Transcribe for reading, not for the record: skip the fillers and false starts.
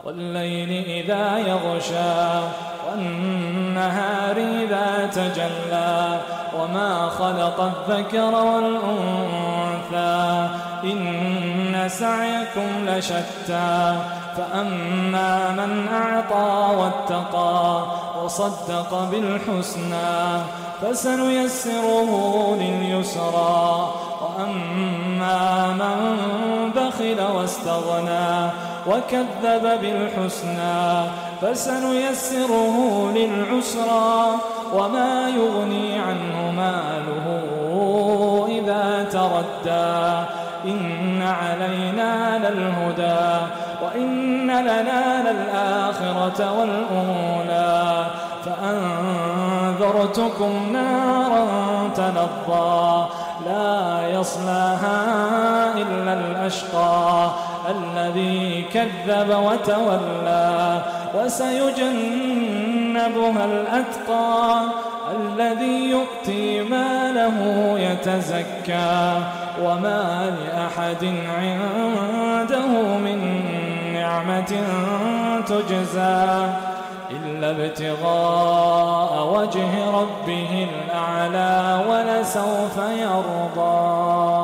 والليل إذا يغشى والنهار إذا تجلى وما خلق الذكر والأنثى إن سعيكم لشتى فأما من أعطى واتقى وصدق بالحسنى فسنيسره لليسرى وأما من بخل واستغنى وكذب بالحسنى فسنيسره للعسرى وما يغني عنه ماله إذا تردى إن علينا للهدى وإن لنا للآخرة والأولى فأنذرتكم نارا تلظى لا يصلاها إلا الأشقى الذي كذب وتولى وسيجنبها الأتقى الذي يؤتي ماله يتزكى وما لأحد عنده من نعمة تجزى إلا ابتغاء وجه ربه الأعلى ولسوف يرضى.